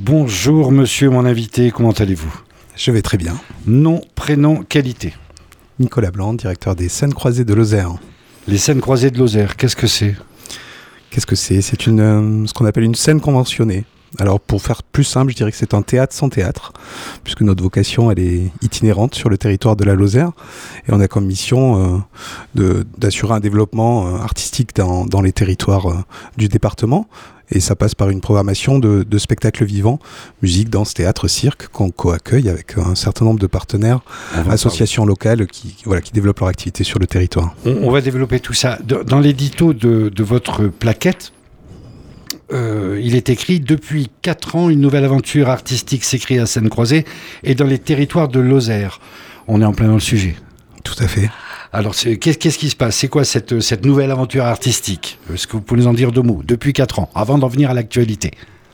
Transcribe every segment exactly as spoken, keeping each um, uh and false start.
Bonjour monsieur mon invité, comment allez-vous ? Je vais très bien. Nom, prénom, qualité. Nicolas Blanc, directeur des Scènes Croisées de Lozère. Les Scènes Croisées de Lozère, qu'est-ce que c'est ? Qu'est-ce que c'est ? C'est une, euh, ce qu'on appelle une scène conventionnée. Alors pour faire plus simple, je dirais que c'est un théâtre sans théâtre, puisque notre vocation elle est itinérante sur le territoire de la Lozère, et on a comme mission euh, de, d'assurer un développement euh, artistique dans, dans les territoires euh, du département. Et ça passe par une programmation de, de spectacles vivants, musique, danse, théâtre, cirque, qu'on co-accueille avec un certain nombre de partenaires, associations locales qui, voilà, qui développent leur activité sur le territoire. On, on va développer tout ça. Dans l'édito de, de votre plaquette, euh, il est écrit « Depuis quatre ans, une nouvelle aventure artistique s'écrit à Scènes-Croisées et dans les territoires de Lozère ». On est en plein dans le sujet. Tout à fait. Alors, c'est, qu'est-ce, qu'est-ce qui se passe ? C'est quoi cette, cette nouvelle aventure artistique ? Est-ce que vous pouvez nous en dire deux mots ? Depuis quatre ans, avant d'en venir à l'actualité.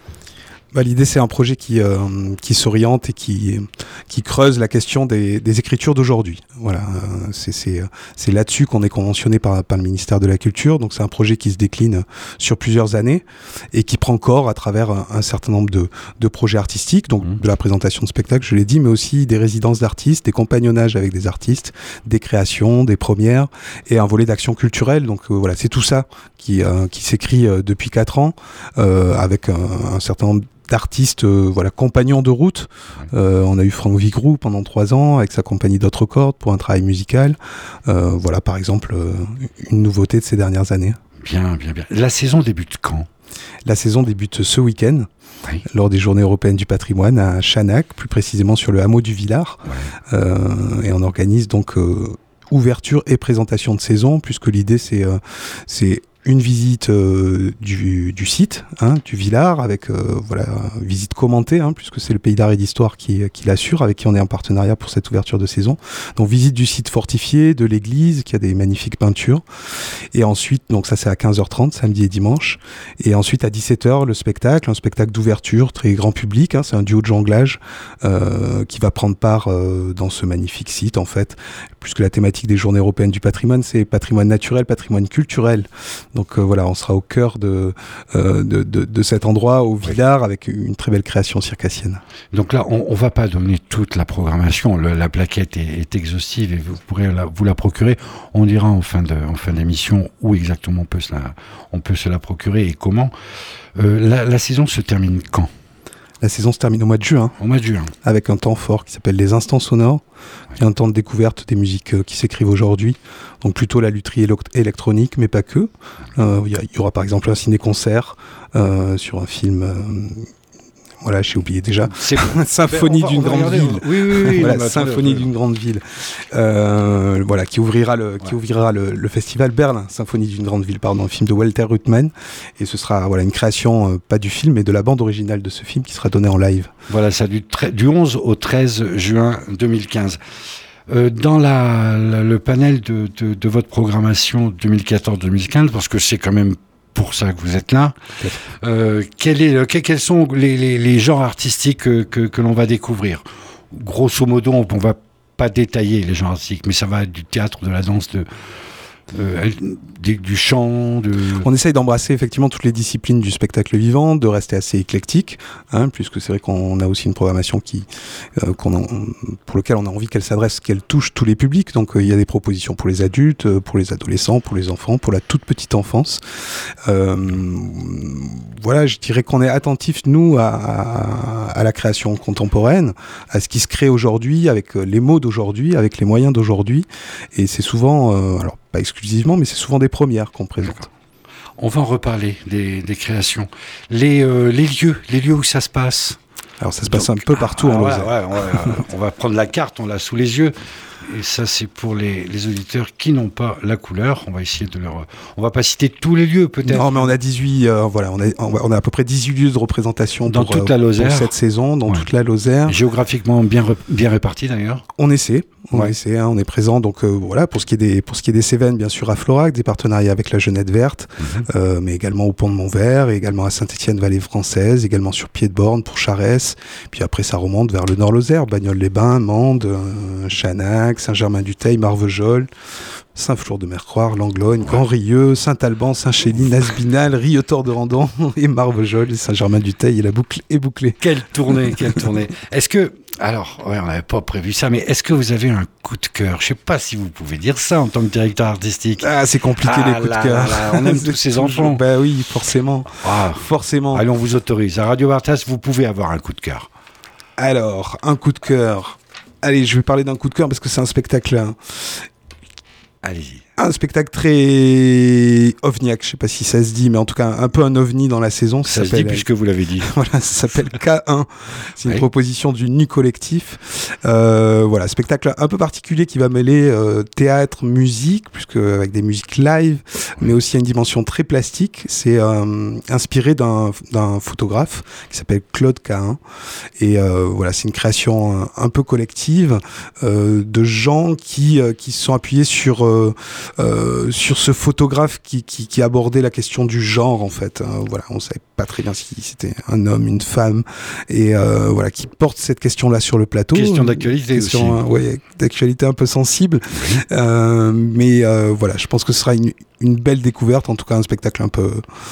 Bah, l'idée, c'est un projet qui, euh, qui s'oriente et qui, qui creuse la question des, des écritures d'aujourd'hui. Voilà, euh, c'est, c'est, c'est là-dessus qu'on est conventionné par, par le ministère de la Culture. Donc, c'est un projet qui se décline sur plusieurs années et qui prend corps à travers un, un certain nombre de, de projets artistiques, donc mmh. de la présentation de spectacles, je l'ai dit, mais aussi des résidences d'artistes, des compagnonnages avec des artistes, des créations, des premières et un volet d'action culturelle. Donc, euh, voilà, c'est tout ça qui, euh, qui s'écrit euh, depuis quatre ans euh, avec un, un certain nombre d'artistes, euh, voilà, compagnons de route. Euh, on a eu Franck Vigroux pendant trois ans avec sa compagnie D'autres Cordes pour un travail musical. Euh, voilà, par exemple, euh, une nouveauté de ces dernières années. Bien, bien, bien. La saison débute quand ? La saison débute ce week-end, oui. lors des Journées européennes du patrimoine à Chanac, plus précisément sur le hameau du Villard. Ouais. Euh, et on organise donc euh, ouverture et présentation de saison, puisque l'idée c'est, euh, c'est une visite euh, du, du site, hein, du Villard, avec euh, voilà, une visite commentée, hein, puisque c'est le Pays d'Art et d'Histoire qui, qui l'assure, avec qui on est en partenariat pour cette ouverture de saison. Donc visite du site fortifié, de l'église, qui a des magnifiques peintures. Et ensuite, donc ça c'est à quinze heures trente, samedi et dimanche. Et ensuite à dix-sept heures, le spectacle, un spectacle d'ouverture, très grand public, hein, c'est un duo de jonglage euh, qui va prendre part euh, dans ce magnifique site, en fait, puisque la thématique des Journées européennes du patrimoine, c'est patrimoine naturel, patrimoine culturel. Donc euh, voilà, on sera au cœur de, euh, de, de, de cet endroit, au Villard, oui. avec une très belle création circassienne. Donc là, on ne va pas donner toute la programmation. Le, la plaquette est, est exhaustive et vous pourrez la, vous la procurer. On dira en fin, de, en fin d'émission où exactement on peut se la, on peut se la procurer et comment. Euh, la, la saison se termine quand ? La saison se termine au mois de juin. Au mois de juin. Avec un temps fort qui s'appelle les instants sonores. Oui. Et un temps de découverte des musiques euh, qui s'écrivent aujourd'hui. Donc plutôt la lutherie élo- électronique, mais pas que. Il euh, y, y aura par exemple un ciné-concert euh, sur un film... Euh, Voilà, j'ai oublié déjà. C'est Symphonie va, d'une grande regarder. ville. Oui, oui, oui. voilà, Symphonie d'une grande ville. Euh, voilà, qui ouvrira le, ouais. qui ouvrira le, le festival Berlin. Symphonie d'une grande ville, pardon, un film de Walter Ruttmann. Et ce sera, voilà, une création, euh, pas du film, mais de la bande originale de ce film qui sera donnée en live. Voilà, ça du, tre- du onze au treize juin deux mille quinze. Euh, dans la, la, le panel de, de, de votre programmation deux mille quatorze deux mille quinze, parce que c'est quand même pour ça que vous êtes là. Euh, quel est, que, quels sont les, les, les genres artistiques que, que, que l'on va découvrir ? Grosso modo, on ne va pas détailler les genres artistiques, mais ça va être du théâtre, de la danse, de, euh, du, du chant. De... On essaye d'embrasser effectivement toutes les disciplines du spectacle vivant, de rester assez éclectique, hein, puisque c'est vrai qu'on a aussi une programmation qui, euh, qu'on a, pour laquelle on a envie qu'elle s'adresse, qu'elle touche tous les publics. Donc euh, il y a des propositions pour les adultes, euh, pour les adolescents, pour les enfants, pour la toute petite enfance. Euh, voilà, je dirais qu'on est attentif, nous, à, à, à la création contemporaine, à ce qui se crée aujourd'hui, avec les mots d'aujourd'hui, avec les moyens d'aujourd'hui. Et c'est souvent, euh, alors pas exclusivement, mais c'est souvent des premières qu'on présente. D'accord. On va en reparler des, des créations. Les, euh, les lieux, les lieux où ça se passe. Alors ça se passe Donc, un peu partout ah, en ouais, Lozère. Ouais, on, va, on va prendre la carte, on l'a sous les yeux. Et ça, c'est pour les, les auditeurs qui n'ont pas la couleur. On va essayer de leur... On va pas citer tous les lieux, peut-être. Non, mais on a dix-huit... Euh, voilà, on a, on a à peu près dix-huit lieux de représentation dans pour, toute la Lozère. pour cette saison, dans ouais. toute la Lozère. Géographiquement bien, bien répartis, d'ailleurs. On essaie. On, ouais. essaie, hein, on est présent. Donc euh, voilà, pour ce qui est des pour ce qui est des Cévennes, bien sûr à Florac, des partenariats avec la Jeunette Verte, mm-hmm. euh, mais également au Pont de Montvert, et également à Saint-Étienne Vallée Française, également sur Pied-de-Borne pour Charès. Puis après ça remonte vers le Nord-Lozère, Bagnoles-les-Bains, Mende, euh, Chanac, Saint-Germain-du-Teil, Marvejols, Saint-Flour-de-Mercoire, Langlogne, Grand-Rieux, Saint-Alban, Saint-Chély, Nasbinal, Rieutort-de-Randon et Marvejols, et Saint-Germain-du-Teil, et la boucle est bouclée. Quelle tournée, quelle tournée. Est-ce que, alors, ouais, on n'avait pas prévu ça, mais est-ce que vous avez un coup de cœur? Je ne sais pas si vous pouvez dire ça en tant que directeur artistique. Ah, c'est compliqué ah, les coups là, de cœur. Là, là, on aime tous ces enfants. Bah oui, forcément. Ah, forcément. Allez, on vous autorise. À Radio Vartas, vous pouvez avoir un coup de cœur. Alors, un coup de cœur. Allez, je vais parler d'un coup de cœur parce que c'est un spectacle. Hein. Allez-y. Un spectacle très ovniaque, je sais pas si ça se dit, mais en tout cas un peu un ovni dans la saison. Ça, ça se dit puisque vous l'avez dit. Voilà, ça s'appelle K un. C'est une oui. proposition du Nu Collectif. Euh, voilà, spectacle un peu particulier qui va mêler euh, théâtre, musique, puisque avec des musiques live, mais aussi à une dimension très plastique. C'est euh, inspiré d'un, d'un photographe qui s'appelle Claude K un. Et euh, voilà, c'est une création un, un peu collective euh, de gens qui euh, qui se sont appuyés sur euh, Euh, sur ce photographe qui, qui, qui abordait la question du genre en fait. Euh, voilà, on savait pas très bien si c'était un homme, une femme, et euh, voilà, qui porte cette question-là sur le plateau. Question d'actualité question, aussi. Euh, ouais, d'actualité un peu sensible, oui. euh, mais euh, voilà, je pense que ce sera une, une belle découverte, en tout cas un spectacle un peu,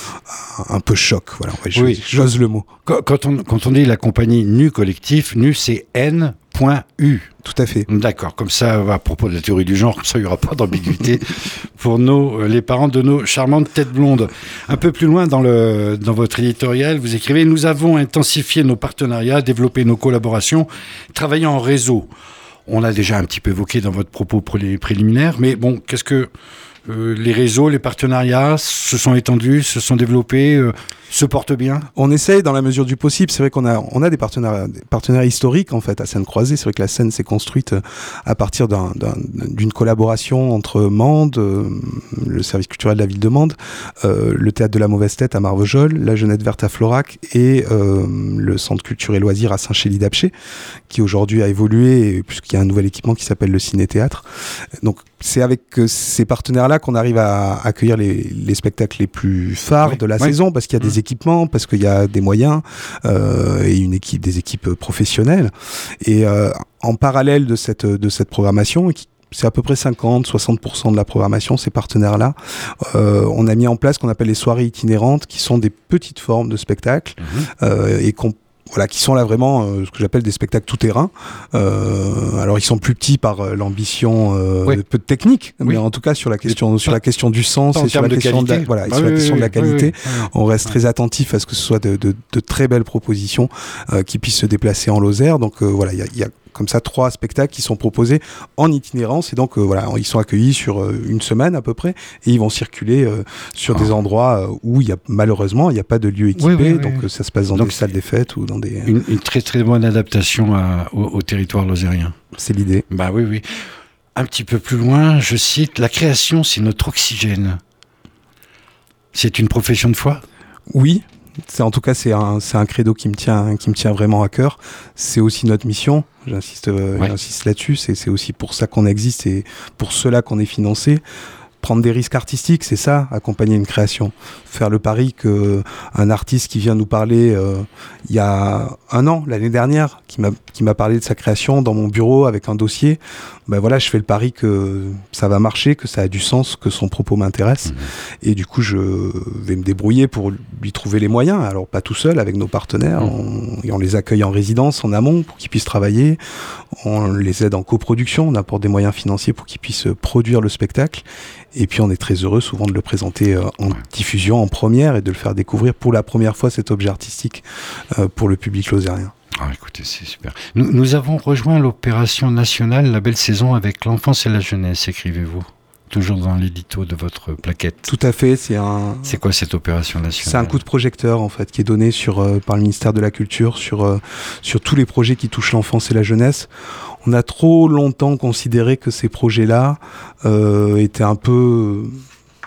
un peu choc. Voilà, ouais, je, oui. j'ose le mot. Quand, quand on quand on dit la compagnie Nu Collectif, Nu c'est N. U. Tout à fait. D'accord, comme ça, à propos de la théorie du genre, comme ça, il n'y aura pas d'ambiguïté pour nos, les parents de nos charmantes têtes blondes. Un peu plus loin dans, le, dans votre éditorial, vous écrivez « Nous avons intensifié nos partenariats, développé nos collaborations, travaillé en réseau ». On l'a déjà un petit peu évoqué dans votre propos préliminaire, mais bon, qu'est-ce que euh, les réseaux, les partenariats se sont étendus, se sont développés, euh, se portent bien? On essaye dans la mesure du possible. C'est vrai qu'on a, on a des partenaires, des partenaires historiques en fait à Seine-Croisée. C'est vrai que la scène s'est construite à partir d'un, d'un, d'une collaboration entre Mende, euh, le service culturel de la ville de Mende, euh, le théâtre de la Mauvaise Tête à Marvejols, la Jeunette Verte à Florac et euh, le centre culture et loisirs à Saint-Chély-d'Apcher, qui aujourd'hui a évolué puisqu'il y a un nouvel équipement qui s'appelle le Ciné-Théâtre. Donc c'est avec ces partenaires-là qu'on arrive à accueillir les, les spectacles les plus phares oui, de la oui. saison, parce qu'il y a des équipements, parce qu'il y a des moyens euh, et une équipe, des équipes professionnelles. Et euh, en parallèle de cette, de cette programmation, qui c'est à peu près cinquante à soixante pour cent de la programmation, ces partenaires-là. Euh, on a mis en place ce qu'on appelle les soirées itinérantes, qui sont des petites formes de spectacles mmh. euh, et qu'on Voilà, qui sont là vraiment euh, ce que j'appelle des spectacles tout-terrain. Euh, alors ils sont plus petits par euh, l'ambition euh, oui. peu de technique, oui. mais en tout cas sur la question, sur la question du sens et sur la question, de la, voilà, ah, sur oui, la question oui, de la qualité, oui, oui. on reste oui. très attentif à ce que ce soit de, de, de très belles propositions euh, qui puissent se déplacer en Lozère. Donc euh, voilà, il y a, y a comme ça trois spectacles qui sont proposés en itinérance et donc euh, voilà, ils sont accueillis sur euh, une semaine à peu près et ils vont circuler euh, sur oh. des endroits euh, où il y a malheureusement il n'y a pas de lieu équipé, oui, oui, oui, donc oui. Euh, ça se passe dans donc des salles des fêtes ou dans des une, une très très bonne adaptation à, au, au territoire lozérien. C'est l'idée. Bah oui oui. Un petit peu plus loin, je cite, la création c'est notre oxygène. C'est une profession de foi ? Oui. C'est, en tout cas, c'est un, c'est un credo qui me tient, qui me tient vraiment à cœur. C'est aussi notre mission. J'insiste, euh, ouais. j'insiste là-dessus. C'est, c'est aussi pour ça qu'on existe et pour cela qu'on est financé. Prendre des risques artistiques, c'est ça, accompagner une création. Faire le pari qu'un artiste qui vient nous parler euh, il y a un an, l'année dernière, qui m'a, qui m'a parlé de sa création dans mon bureau avec un dossier, ben voilà, je fais le pari que ça va marcher, que ça a du sens, que son propos m'intéresse. Mmh. Et du coup, je vais me débrouiller pour lui trouver les moyens. Alors, pas tout seul, avec nos partenaires. Mmh. On, et on les accueille en résidence, en amont, pour qu'ils puissent travailler. On les aide en coproduction. On apporte des moyens financiers pour qu'ils puissent produire le spectacle. Et puis, on est très heureux souvent de le présenter euh, en diffusion, en première, et de le faire découvrir pour la première fois cet objet artistique euh, pour le public lozérien. Ah, écoutez, c'est super. Nous, nous avons rejoint l'opération nationale La Belle Saison avec l'enfance et la jeunesse, écrivez-vous. Toujours dans l'édito de votre plaquette. Tout à fait, c'est un... C'est quoi cette opération nationale ? C'est un coup de projecteur, en fait, qui est donné sur, euh, par le ministère de la Culture sur, euh, sur tous les projets qui touchent l'enfance et la jeunesse. On a trop longtemps considéré que ces projets-là euh, étaient un peu...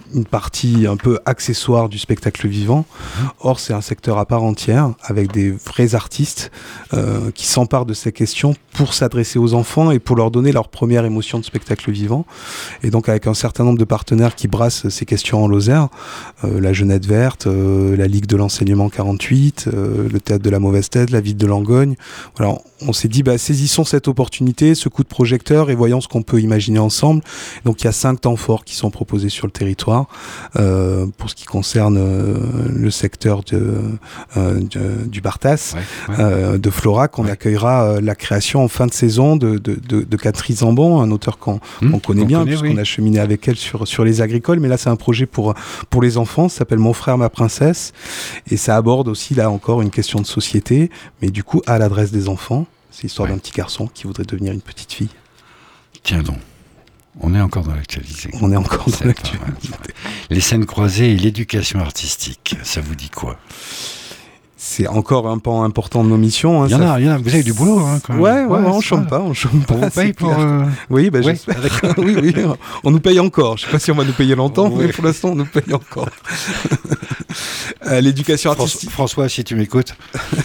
une partie un peu accessoire du spectacle vivant. Or, c'est un secteur à part entière, avec des vrais artistes euh, qui s'emparent de ces questions pour s'adresser aux enfants et pour leur donner leur première émotion de spectacle vivant. Et donc, avec un certain nombre de partenaires qui brassent ces questions en Lozère, euh, la Jeunette Verte, euh, la Ligue de l'Enseignement quarante-huit, euh, le Théâtre de la Mauvaise Tête, la Ville de Langogne. Voilà, on s'est dit, bah, saisissons cette opportunité, ce coup de projecteur, et voyons ce qu'on peut imaginer ensemble. Donc, il y a cinq temps forts qui sont proposés sur le territoire. Euh, pour ce qui concerne euh, le secteur de, euh, de, du Barthas, ouais, ouais. Euh, de Florac, on ouais. accueillera euh, la création en fin de saison de, de, de, de Catherine Zambon, un auteur qu'on, mmh, qu'on connaît qu'on bien, connaît, puisqu'on oui. a cheminé avec elle sur, sur les agricoles, mais là c'est un projet pour, pour les enfants, ça s'appelle Mon frère, ma princesse, et ça aborde aussi là encore une question de société, mais du coup à l'adresse des enfants. C'est l'histoire ouais. d'un petit garçon qui voudrait devenir une petite fille. Tiens donc. On est encore dans l'actualité. On est encore dans l'actualité. Les scènes croisées et l'éducation artistique, ça vous dit quoi ? C'est encore un pan important de nos missions. Hein, il y en a, il y en a. Vous avez du boulot, hein, quand même. Ouais, ouais, ouais on chôme pas, on chôme pas. On vous paye pour. Euh... Oui, bah, oui. j'espère. oui, oui. On nous paye encore. Je sais pas si on va nous payer longtemps, oh, mais oui. pour l'instant, on nous paye encore. euh, l'éducation artistique. François, si tu m'écoutes.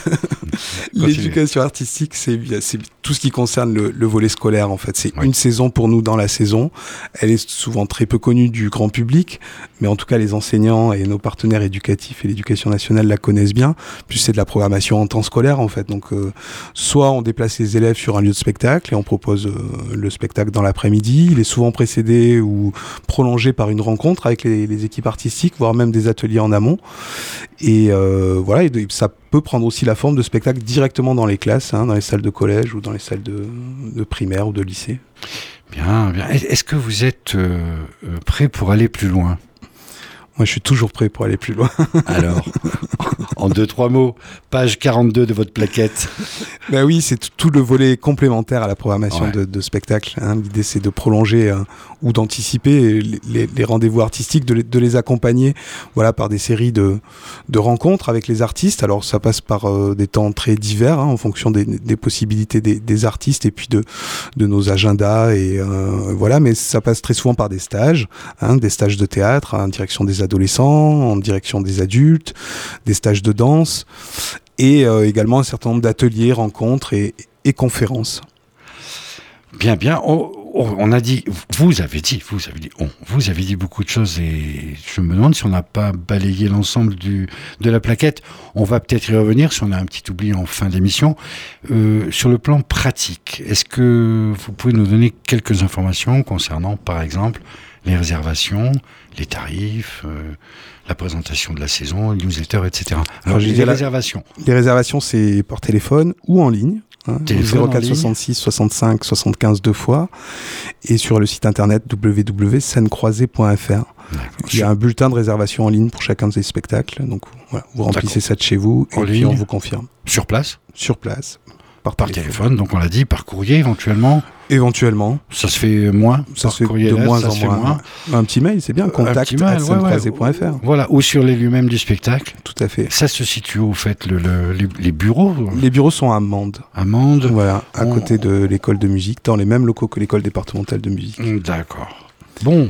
L'éducation artistique, c'est, c'est tout ce qui concerne le, le volet scolaire, en fait. C'est oui. une saison pour nous dans la saison. Elle est souvent très peu connue du grand public, mais en tout cas, les enseignants et nos partenaires éducatifs et l'éducation nationale la connaissent bien. Puis c'est de la programmation en temps scolaire, en fait. Donc, euh, soit on déplace les élèves sur un lieu de spectacle et on propose euh, le spectacle dans l'après-midi. Il est souvent précédé ou prolongé par une rencontre avec les, les équipes artistiques, voire même des ateliers en amont. Et euh, voilà, et ça peut prendre aussi la forme de spectacle directement dans les classes, hein, dans les salles de collège ou dans les salles de, de primaire ou de lycée. Bien, bien. Est-ce que vous êtes euh, prêt pour aller plus loin ? Moi, je suis toujours prêt pour aller plus loin. Alors, en deux, trois mots, page quarante-deux de votre plaquette. Ben oui, c'est t- tout le volet complémentaire à la programmation ouais. de, de spectacle. Hein. L'idée, c'est de prolonger euh, ou d'anticiper les, les, les rendez-vous artistiques, de les, de les accompagner voilà, par des séries de, de rencontres avec les artistes. Alors, ça passe par euh, des temps très divers, hein, en fonction des, des possibilités des, des artistes et puis de, de nos agendas. Et, euh, voilà, mais ça passe très souvent par des stages, hein, des stages de théâtre, en direction des adolescents, en direction des adultes, des stages de danse et euh, également un certain nombre d'ateliers, rencontres et, et conférences. Bien, bien. On, on a dit, vous avez dit, vous avez dit, on, vous avez dit beaucoup de choses et je me demande si on n'a pas balayé l'ensemble du, de la plaquette. On va peut-être y revenir si on a un petit oubli en fin d'émission. Euh, sur le plan pratique, est-ce que vous pouvez nous donner quelques informations concernant, par exemple, les réservations, les tarifs, euh, la présentation de la saison, les newsletters, et cetera. Alors, Alors j'ai les réservations. Les réservations, c'est par téléphone ou en ligne. Hein, zéro quatre soixante-six soixante-cinq soixante-quinze deux fois et sur le site internet w w w point scène croisée point f r. Il y a un bulletin de réservation en ligne pour chacun de ces spectacles. Donc voilà, vous remplissez D'accord. ça de chez vous et en puis ligne. On vous confirme. Sur place ? Sur place. Par, par téléphone. téléphone, donc on l'a dit, par courrier éventuellement. Éventuellement. Ça se fait moins. Ça se fait de moins en moins. moins. Un petit mail, c'est bien. Contact arobase scène croisée point f r. Ouais, ouais. Voilà, ou sur les lieux mêmes du spectacle. Tout à fait. Ça se situe où, fait, le, le, les, les bureaux Les bureaux sont à Mende. À Mende. Voilà, à on... côté de l'école de musique, dans les mêmes locaux que l'école départementale de musique. D'accord. Bon,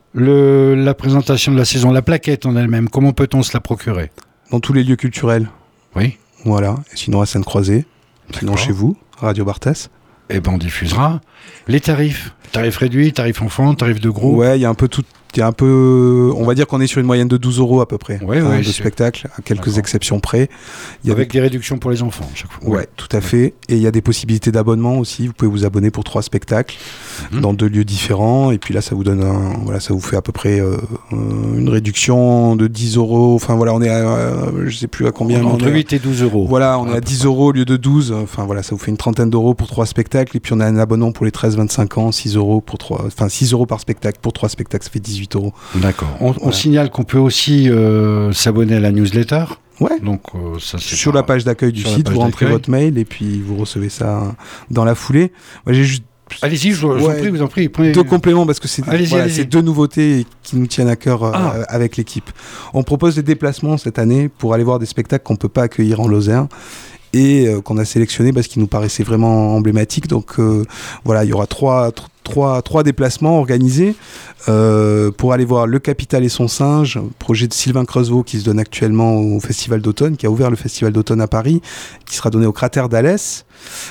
le, la présentation de la saison, la plaquette en elle-même, comment peut-on se la procurer ? Dans tous les lieux culturels. Oui. Voilà, et sinon à Seine-Croisée, sinon chez vous. Radio Barthas. Eh ben on diffusera. Les tarifs, tarifs réduits, tarifs enfants, tarifs de groupe. Ouais, il y a un peu tout. Il y a un peu, on va dire qu'on est sur une moyenne de douze euros à peu près ouais, hein, ouais, de spectacle, à quelques D'accord. exceptions près. Il y Avec des... des réductions pour les enfants chaque fois. Ouais, ouais. tout à ouais. fait. Et il y a des possibilités d'abonnement aussi. Vous pouvez vous abonner pour trois spectacles mmh. dans deux lieux différents. Et puis là, ça vous donne un, voilà, ça vous fait à peu près euh, une réduction de dix euros. Enfin voilà, on est à, euh, je sais plus à combien. Entre on huit et douze euros. Voilà, on est à dix euros au lieu de douze. Enfin voilà, ça vous fait une trentaine d'euros pour trois spectacles. Et puis on a un abonnement pour les treize vingt-cinq ans, six euros pour trois, enfin six euros par spectacle pour trois spectacles, ça fait dix-huit euros. D'accord. On, voilà. on signale qu'on peut aussi euh, s'abonner à la newsletter. Ouais. Donc, euh, ça, c'est sur la page d'accueil du site, vous rentrez d'accueil. Votre mail et puis vous recevez ça dans la foulée. Moi, j'ai juste. Allez-y, je vous ouais. en prie, vous en prie. Prenez... Deux compléments parce que c'est, allez-y, voilà, allez-y. c'est deux nouveautés qui nous tiennent à cœur euh, ah. avec l'équipe. On propose des déplacements cette année pour aller voir des spectacles qu'on ne peut pas accueillir en Lozère. Et euh, qu'on a sélectionné parce qu'il nous paraissait vraiment emblématique. Donc euh, voilà, il y aura trois, tr- trois, trois déplacements organisés euh, pour aller voir Le Capital et son singe, projet de Sylvain Creusevaux qui se donne actuellement au Festival d'automne, qui a ouvert le Festival d'automne à Paris, qui sera donné au cratère d'Alès.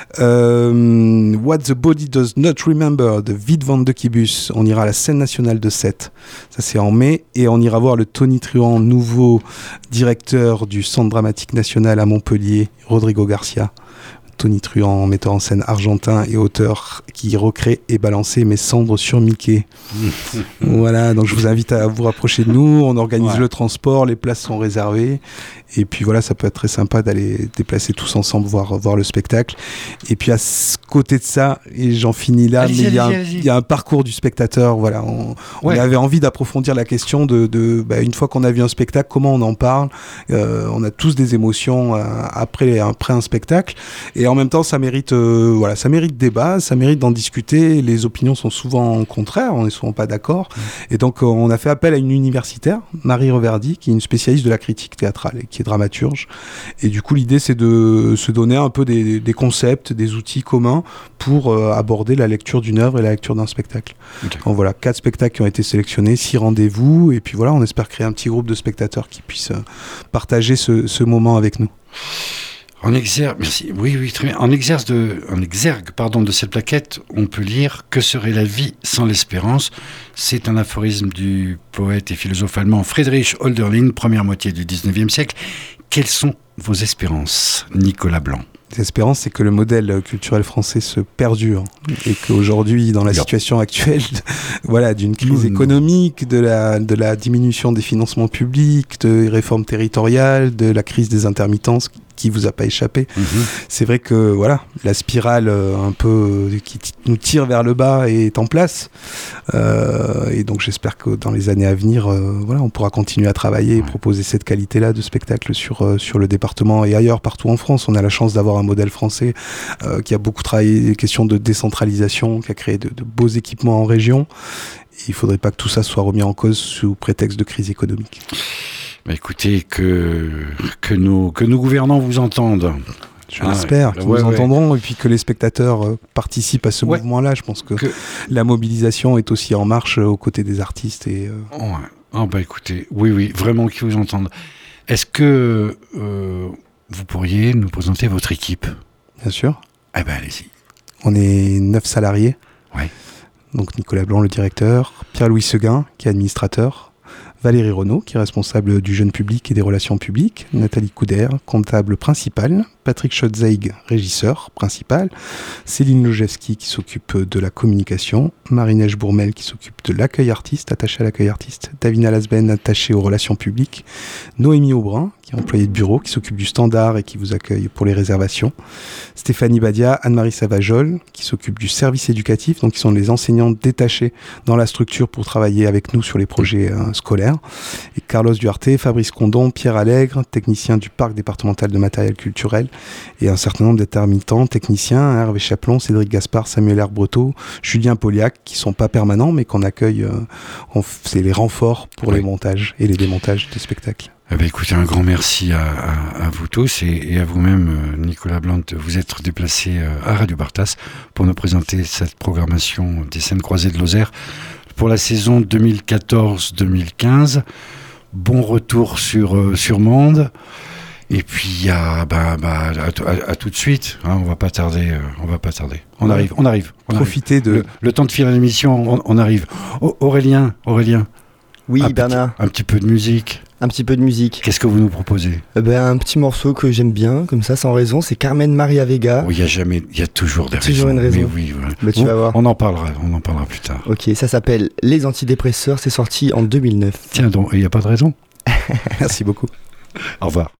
Euh, What the Body Does Not Remember de Wied van de Kibus, on ira à la scène nationale de Sète, ça c'est en mai, et on ira voir le Tony Truant, nouveau directeur du Centre dramatique national à Montpellier, Rodrigo Garcia. Tony Truant, metteur en scène argentin et auteur qui recrée et balançait Mes cendres sur Mickey. Voilà, donc je vous invite à vous rapprocher de nous, on organise ouais. le transport, les places sont réservées, et puis voilà, ça peut être très sympa d'aller déplacer tous ensemble, voir, voir le spectacle. Et puis à ce côté de ça, et j'en finis là, allez-y, mais il y, a y a un parcours du spectateur, voilà, on, ouais. on avait envie d'approfondir la question de, de bah, une fois qu'on a vu un spectacle, comment on en parle, euh, on a tous des émotions euh, après, après un spectacle, et en même temps, ça mérite, euh, voilà, ça mérite débat, ça mérite d'en discuter. Les opinions sont souvent contraires, on n'est souvent pas d'accord. Mmh. Et donc, euh, on a fait appel à une universitaire, Marie Reverdy, qui est une spécialiste de la critique théâtrale et qui est dramaturge. Et du coup, l'idée, c'est de se donner un peu des, des concepts, des outils communs pour euh, aborder la lecture d'une œuvre et la lecture d'un spectacle. Okay. Donc voilà, quatre spectacles qui ont été sélectionnés, six rendez-vous. Et puis voilà, on espère créer un petit groupe de spectateurs qui puissent euh, partager ce, ce moment avec nous. En exergue, merci. Oui, oui, très bien. En exergue de, en exergue, pardon, de cette plaquette, on peut lire « Que serait la vie sans l'espérance ?» C'est un aphorisme du poète et philosophe allemand Friedrich Hölderlin, première moitié du dix-neuvième siècle. Quelles sont vos espérances, Nicolas Blanc ? L'espérance, c'est que le modèle culturel français se perdure et qu'aujourd'hui, dans la Bien. situation actuelle, voilà, d'une crise mmh. économique, de la, de la diminution des financements publics, de réformes territoriales, de la crise des intermittences qui vous a pas échappé. Mmh. C'est vrai que voilà, la spirale euh, un peu euh, qui t- nous tire vers le bas est en place. Euh, et donc j'espère que dans les années à venir, euh, voilà, on pourra continuer à travailler et proposer cette qualité-là de spectacle sur, euh, sur le département et ailleurs, partout en France. On a la chance d'avoir un modèle français euh, qui a beaucoup travaillé les questions de décentralisation, qui a créé de, de beaux équipements en région. Et il ne faudrait pas que tout ça soit remis en cause sous prétexte de crise économique. Bah écoutez, que, que, nos, que nos gouvernants vous entendent. Je ah, l'espère, qu'ils ouais, nous ouais. entendront, et puis que les spectateurs euh, participent à ce ouais. mouvement-là. Je pense que, que la mobilisation est aussi en marche euh, aux côtés des artistes. Et, euh... oh, ouais. oh, bah écoutez, oui, oui, vraiment qu'ils vous entendent. Est-ce que euh, vous pourriez nous présenter votre équipe ? Bien sûr. Eh ben allez-y. On est neuf salariés. Ouais. Donc Nicolas Blanc, le directeur, Pierre-Louis Seguin, qui est administrateur, Valérie Renaud, qui est responsable du jeune public et des relations publiques, Nathalie Couder, comptable principale, Patrick Schotzeig, régisseur principal, Céline Lojewski, qui s'occupe de la communication, Marie-Neige Bourmel, qui s'occupe de l'accueil artiste, attachée à l'accueil artiste, Davina Lasben, attachée aux relations publiques, Noémie Aubrin, qui est employée de bureau, qui s'occupe du standard et qui vous accueille pour les réservations, Stéphanie Badia, Anne-Marie Savajol, qui s'occupe du service éducatif, donc qui sont les enseignants détachés dans la structure pour travailler avec nous sur les projets euh, scolaires, et Carlos Duarte, Fabrice Condon, Pierre Allègre, technicien du parc départemental de matériel culturel, et un certain nombre d'intermittents, techniciens, Hervé Chaplon, Cédric Gaspard, Samuel Herbreteau, Julien Poliac, qui sont pas permanents, mais qu'on accueille, euh, on f- c'est les renforts pour oui. les montages et les démontages de spectacles. Eh bien, écoutez, un grand merci à, à, à vous tous et, et à vous-même, Nicolas Blanc, de vous être déplacé à Radio Bartas pour nous présenter cette programmation des scènes croisées de Lozère pour la saison deux mille quatorze deux mille quinze. Bon retour sur, euh, sur Mende. Et puis, à, bah, bah, à, à, à tout de suite. Hein, on va pas tarder. Euh, on va pas tarder. On ouais. arrive. On arrive. On Profitez arrive. de le, le temps de finir l'émission. On, on arrive. Oh, Aurélien, Aurélien. Oui, un Bernard. Petit, un petit peu de musique. Un petit peu de musique. Qu'est-ce que vous nous proposez ? eh ben, Un petit morceau que j'aime bien, comme ça, sans raison, c'est Carmen Maria Vega. Oui, il y a jamais, il y a toujours des toujours raisons. Une raison. Mais oui, voilà. Mais tu on, vas voir. On en parlera, on en parlera plus tard. Ok, ça s'appelle Les Antidépresseurs, c'est sorti en deux mille neuf. Tiens donc, il n'y a pas de raison ? Merci beaucoup. Au revoir.